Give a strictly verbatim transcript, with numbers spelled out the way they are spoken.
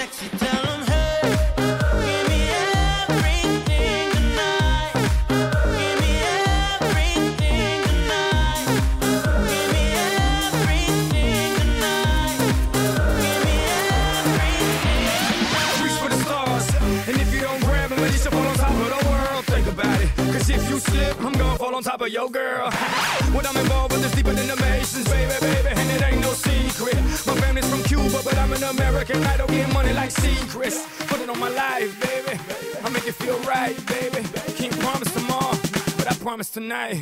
sexy, tell them, hey, give me everything tonight. Give me everything tonight. Give me everything tonight. Give me everything. Reach for the stars, and if you don't grab them, at least you fall on top of the world. Think about it, cause if you slip, I'm gonna fall on top of your girl. When I'm involved with this deeper than the Masons, baby, baby, and it ain't no secret. My family's from Cuba, but I'm an American. I don't get money like secrets. Put it on my life, baby. I make it feel right, baby. Can't promise tomorrow, but I promise tonight.